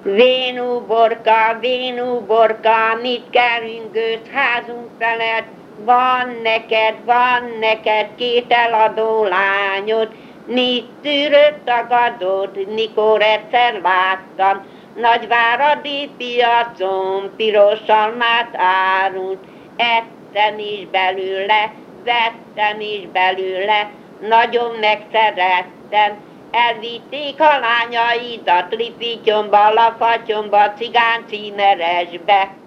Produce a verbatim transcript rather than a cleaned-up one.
Vénuborka, Vénuborka, mit kerülgősz házunk felett? Van neked, van neked két eladó lányod, mit tűrött tagadod, mikor egyszer láttam. Nagyváradi piacon piros almát árult, ettem is belőle, vettem is belőle, nagyon megszerettem. Elvitték a lányaidat Lipityomba, Lafatyomba, Cigáncímeresbe.